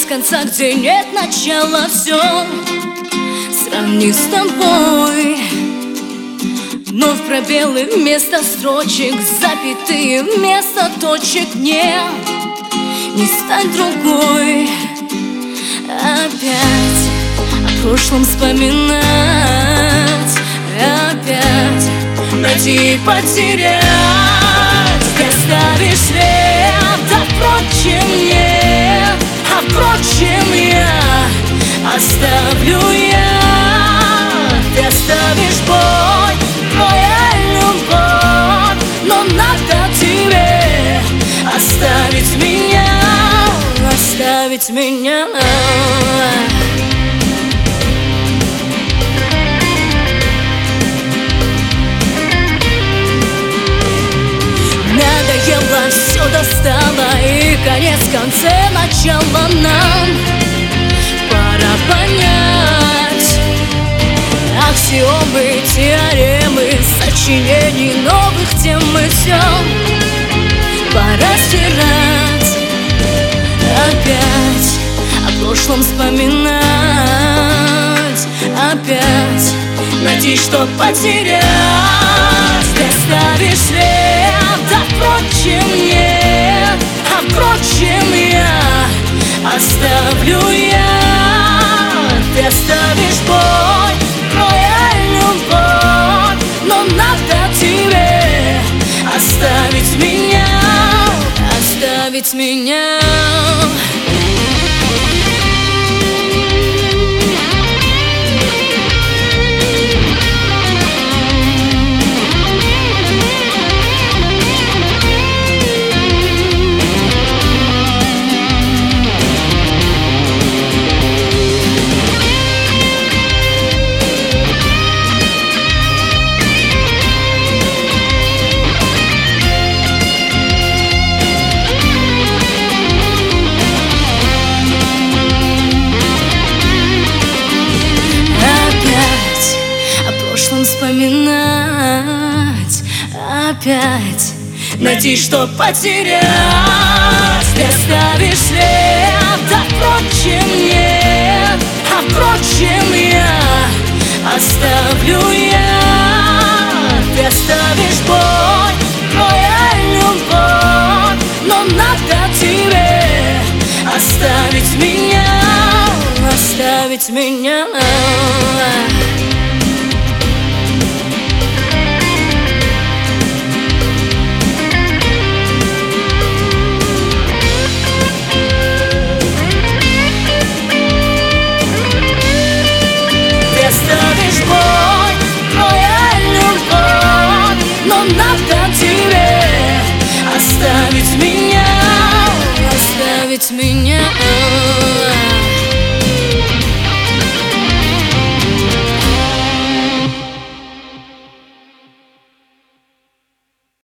конца, где нет начала, все сравни с тобой. Вновь пробелы вместо строчек, запятые вместо точек. Не стать другой. Опять о прошлом вспоминать, опять найти и потерять. Ты оставишь след, а впрочем нет, а впрочем я оставлю я. Ты оставишь боль, моя любовь, но надо тебе оставить меня, оставить меня. Надоело, все достало, и конец в конце начала нам. Пора понять аксиомы, теоремы, сочинений новых тем мы все. Пора стирать, опять о прошлом вспоминать, опять найти, что потерять. Ты оставишь след, а впрочем нет, а впрочем я оставлю я. Ты оставишь боль, моя любовь, но надо тебе оставить меня, оставить меня. Вспоминать, опять найти, что потерять. Ты оставишь след, а впрочем нет, а впрочем я оставлю я. Ты оставишь боль, моя любовь, но надо тебе оставить меня, оставить меня. Оставишь боль, моя любовь, но надо тебе оставить меня, оставить меня.